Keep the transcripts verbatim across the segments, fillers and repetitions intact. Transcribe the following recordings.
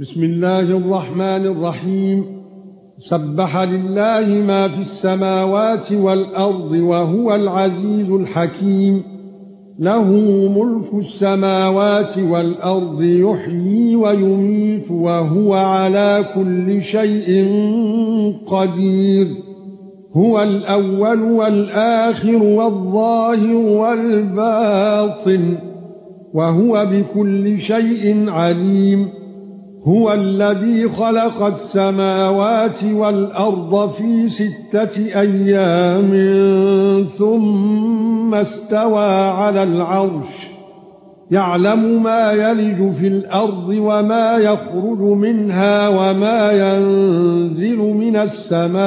بسم الله الرحمن الرحيم. سبح لله ما في السماوات والأرض وهو العزيز الحكيم. له ملك السماوات والأرض يحيي ويميت وهو على كل شيء قدير. هو الأول والآخر والظاهر والباطن وهو بكل شيء عليم. هو الذي خلق السماوات والأرض في ستة أيام ثم استوى على العرش يعلم ما يلج في الأرض وما يخرج منها وما ينزل من السماء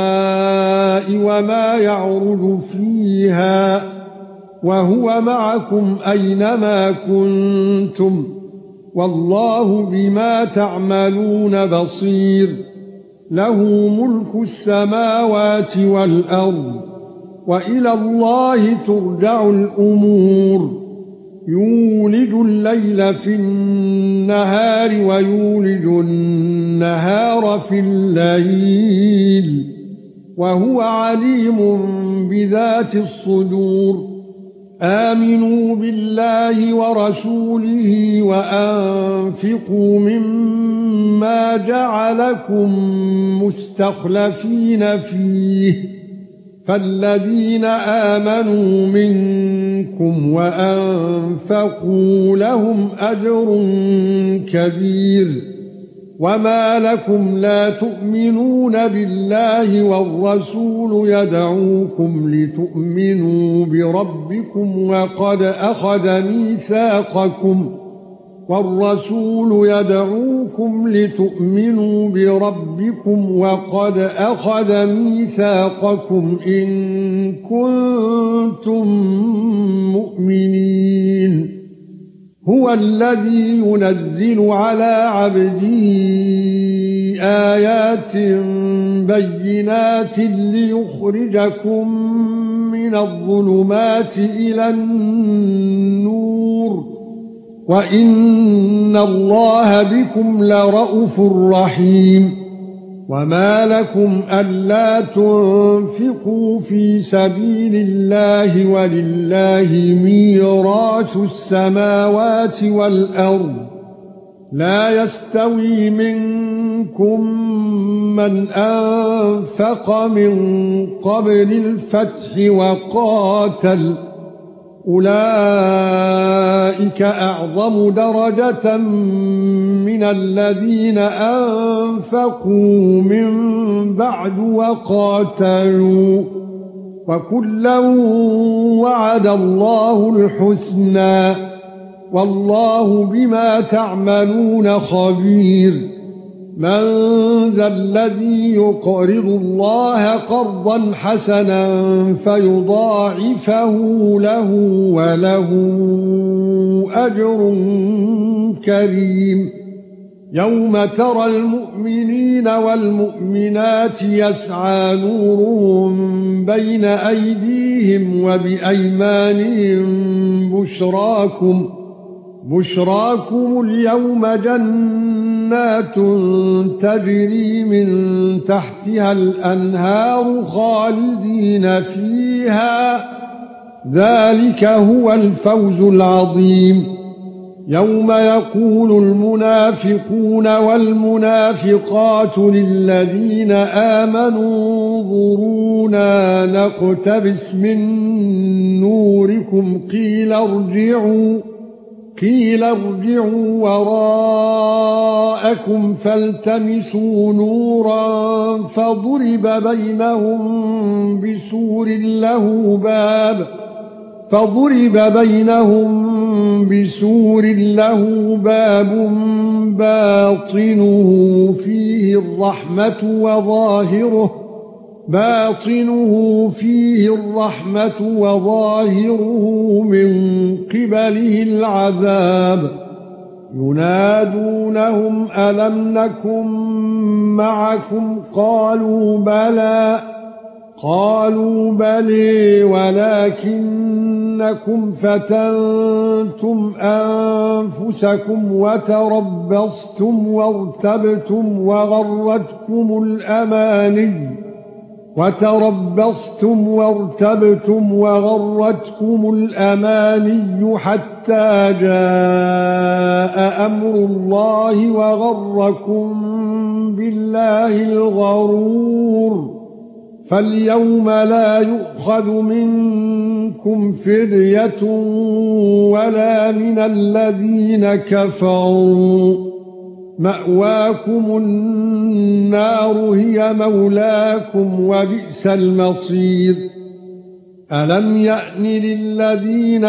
وما يعرج فيها وهو معكم أينما كنتم والله بما تعملون بصير. له ملك السماوات والأرض وإلى الله ترجع الأمور. يولج الليل في النهار ويولج النهار في الليل وهو عليم بذات الصدور. آمنوا بالله ورسوله وأنفقوا مما جعلكم مستخلفين فيه فالذين آمنوا منكم وأنفقوا لهم أجر كبير. وما لكم لا تؤمنون بالله والرسول يدعوكم لتؤمنوا بربكم وقد أخذ ميثاقكم والرسول يدعوكم لتؤمنوا بربكم وقد أخذ ميثاقكم إن كنتم مؤمنين. هو الذي ينزل على عبده آيات بينات ليخرجكم من الظلمات إلى النور وإن الله بكم لرءوف رحيم. وما لكم ألا تنفقوا في سبيل الله ولله ميراث السماوات والأرض لا يستوي منكم من أنفق من قبل الفتح وقاتل أولئك أعظم درجة من الذين أنفقوا من بعد وقاتلوا وكلا وعد الله الحسنى والله بما تعملون خبير. من ذا الذي يقرض الله قرضا حسنا فيضاعفه له وله أجر كريم. يوم ترى المؤمنين والمؤمنات يسعى نورهم بين أيديهم وبأيمانهم بشراكم بشراكم اليوم جنات تجري من تحتها الأنهار خالدين فيها ذلك هو الفوز العظيم. يوم يقول المنافقون والمنافقات للذين آمنوا انظرونا نقتبس من نوركم قيل ارجعوا قيل ارجعوا وراءكم فالتمسوا نورا فضرب بينهم بسور له باب فضرب بينهم بسور له باب باطنه فيه الرحمة وظاهره باطنه فيه الرحمة وظاهره من قبله العذاب. ينادونهم ألم نكن معكم قالوا بلى قالوا بلى ولكنكم فتنتم أنفسكم وتربصتم وارتبتم وغرتكم الأماني وتربصتم وارتبتم وغرتكم الأماني حتى جاء أمر الله وغركم بالله الغرور فاليوم لا يؤخذ منكم فدية ولا من الذين كفروا مأواكم النار هي مولاكم وبئس المصير ألم يأن للذين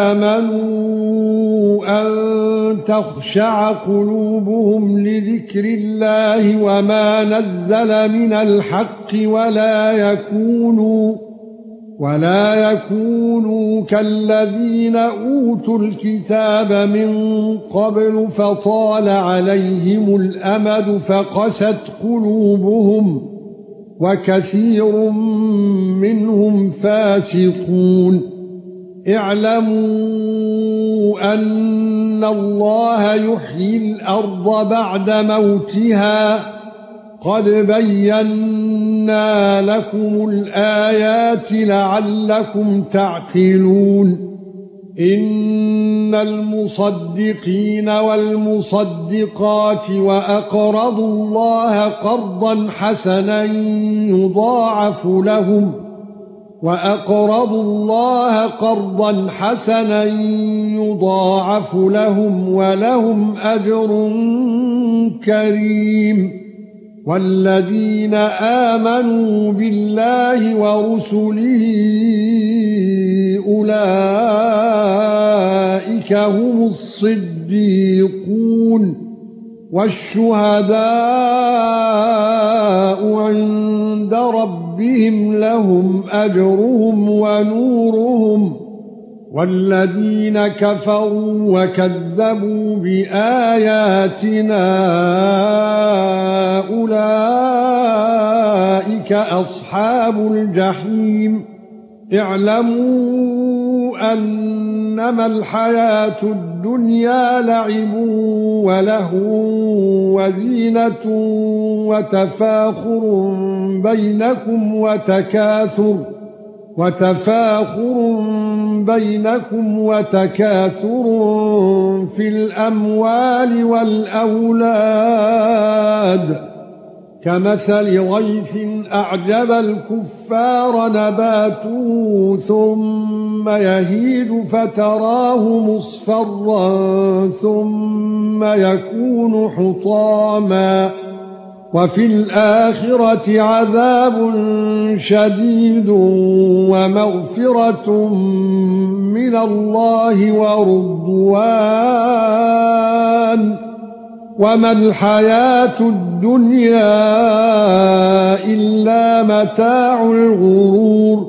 آمنوا أن تخشع قلوبهم لذكر الله وما نزل من الحق ولا يكونوا ولا يكونوا كالذين اوتوا الكتاب من قبل فطال عليهم الامد فقست قلوبهم وكثير منهم فاسقون اعلموا ان الله يحيي الارض بعد موتها قد بينا لكم الآيات لعلكم تعقلون إن المصدقين والمصدقات وأقرضوا الله قرضا حسنا يضاعف لهم وأقرضوا الله قرضا حسنا يضاعف لهم ولهم أجر كريم والذين آمنوا بالله ورسله أولئك هم الصديقون والشهداء عند ربهم لهم أجرهم ونورهم والذين كفروا وكذبوا بآياتنا أولئك أصحاب الجحيم اعلموا أنما الحياة الدنيا لعب ولهو وزينة وتفاخر بينكم وتكاثر وتفاخر بينكم وتكاثر في الأموال والأولاد كمثل غيث أعجب الكفار نباته ثم يهيج فتراه مصفرا ثم يكون حطاما وفي الآخرة عذاب شديد ومغفرة من الله ورضوان وما الحياة الدنيا إلا متاع الغرور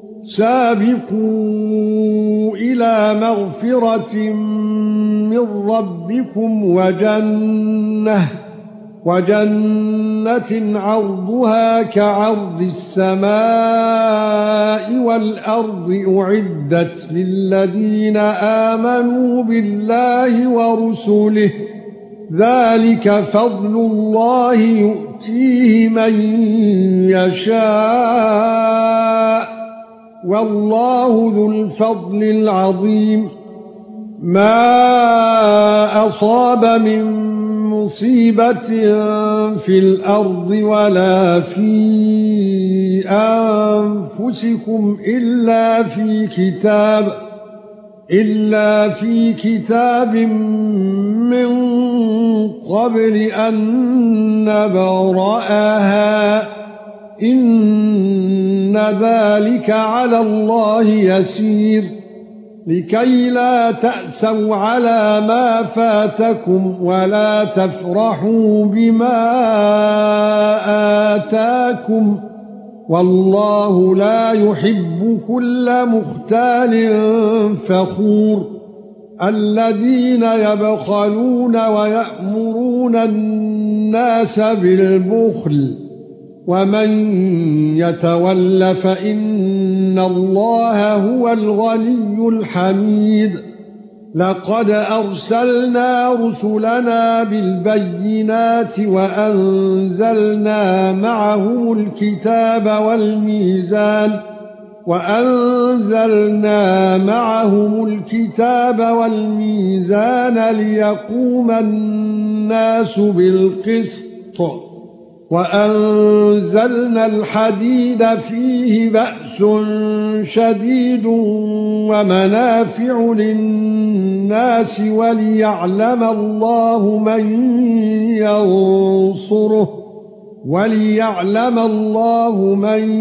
سابقوا إلى مغفرة من ربكم وجنة وجنة عرضها كعرض السماء والأرض أعدت للذين آمنوا بالله ورسله ذلك فضل الله يؤتيه من يشاء والله ذو الفضل العظيم ما أصاب من مصيبة في الأرض ولا في أنفسكم إلا في كتاب إلا في كتاب من قبل أن نبرأها إن ذلك على الله يسير لكي لا تأسوا على ما فاتكم ولا تفرحوا بما آتاكم والله لا يحب كل مختال فخور الذين يبخلون ويأمرون الناس بالبخل ومن يتول فإن الله هو الغني الحميد لقد أرسلنا رسلنا بالبينات وأنزلنا معهم الكتاب والميزان وأنزلنا معهم الكتاب والميزان ليقوم الناس بالقسط وأنزلنا الحديد فيه بأس شديد ومنافع للناس وليعلم الله من ينصره وليعلم الله من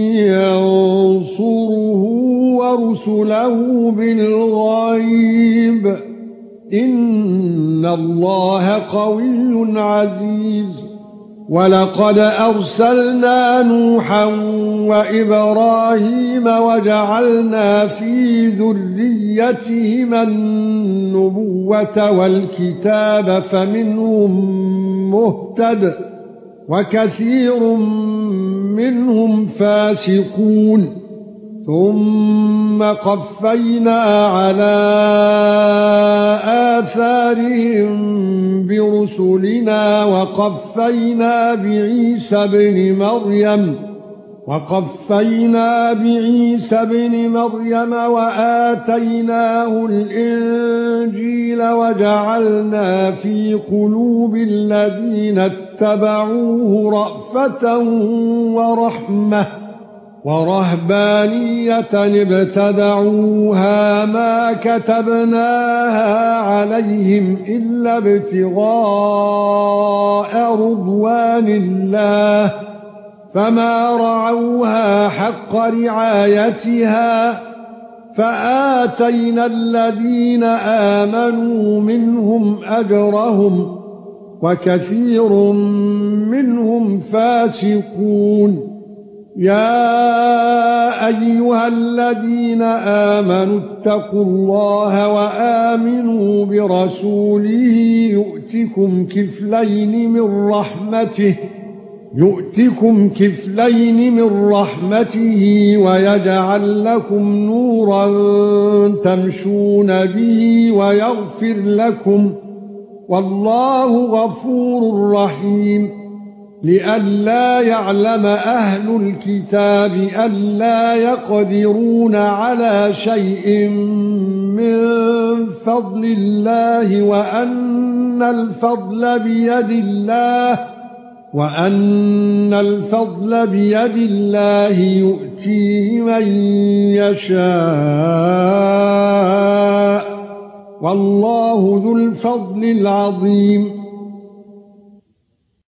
ينصره ورسله بالغيب إن الله قوي عزيز ولقد أرسلنا نوحا وإبراهيم وجعلنا في ذريتهما النبوة والكتاب فمنهم مهتد وكثير منهم فاسقون ثم قفينا على آثارهم برسلنا وقفينا بعيسى ابن مريم وقفينا بعيسى ابن مريم وآتيناه الإنجيل وجعلنا في قلوب الذين اتبعوه رأفة ورحمة ورهبانية ابتدعوها ما كتبناها عليهم إلا ابتغاء رضوان الله فما رعوها حق رعايتها فآتينا الذين آمنوا منهم أجرهم وكثير منهم فاسقون يا ايها الذين آمنوا اتقوا الله وآمنوا برسوله يؤتكم كفلين من رحمته يؤتكم كفلين من رحمته ويجعل لكم نورا تمشون به ويغفر لكم والله غفور رحيم لئلا يعلم أهل الكتاب ألا يقدرون على شيء من فضل الله وأن الفضل بيد الله وأن الفضل بيد الله يؤتيه من يشاء والله ذو الفضل العظيم